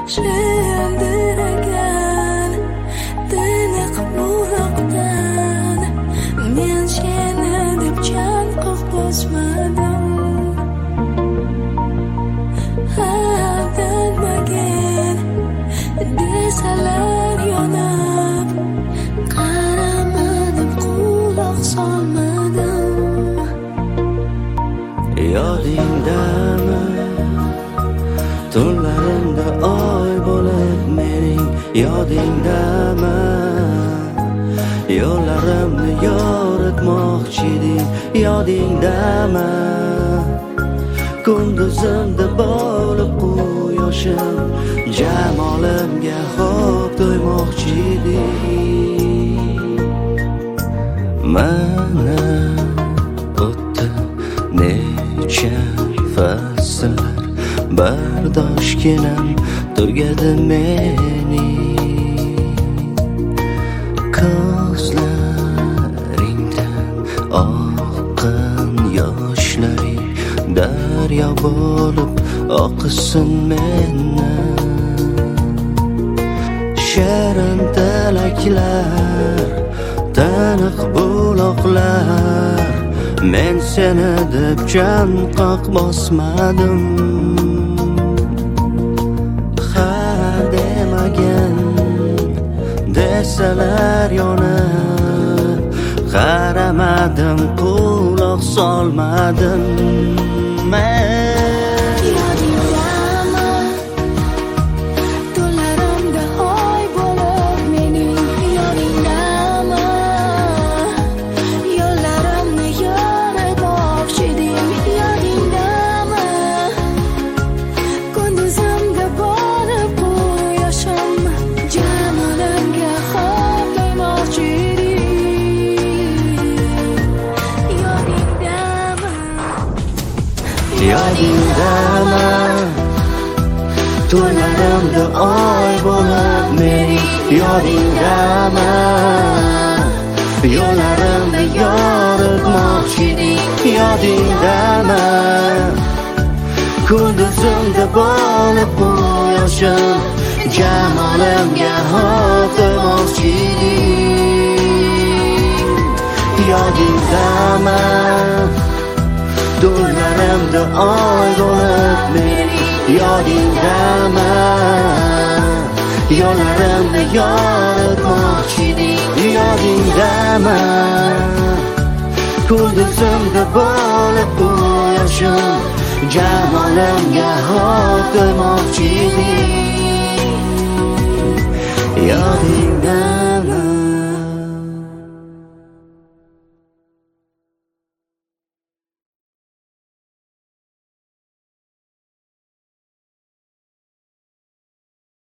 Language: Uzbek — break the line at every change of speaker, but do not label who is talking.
Sildiragan tiniq buloqdan men seni deb chanqoq bosmadim. Aldanmagin desalar yonib, qaramadim, quloq solmadim.
Yodingdami tunlarimda oy bo'lib mening, yodingdami yo'llarimni yoritmoqchiding, yodingdami kunduzimda bo'lib quyoshim, jamolimga xo'p to'ymoqchiding. Mana o'tdi necha fasllar, bardoshginam tugadi mening. Ko'zlaringdan oqqan yoshlaring daryo bo'lib oqsin mendan. Shirin tilaklar, taniq buloqlar, men seni deb chanqoq bosmadim. Ha demagin desalar yonib, qaramadim, quloq solmadim.
Yodingdami tunlarimda oy bo'lib mening, yodingdami yo'llarimni yoritmoqchiding, yodingdami kunduzimda bo'lib quyoshim, jamolimga xo'p to'ymoqchiding.
Yodingdami tunlarimda oy bo'lib mening, yodingdami yo'llarimni yoritmoqchiding, yodingdami kunduzimda bo'lib quyoshim, jamolimga xo'p to'ymoqchiding. Yodingdami tunlarimda oy bo'lib mening, yodingdami yo'llarimni yoritmoqchiding, yodingdami kunduzimda bo'lib quyoshim, jamolimga xo'p to'ymoqchiding. Yodingdami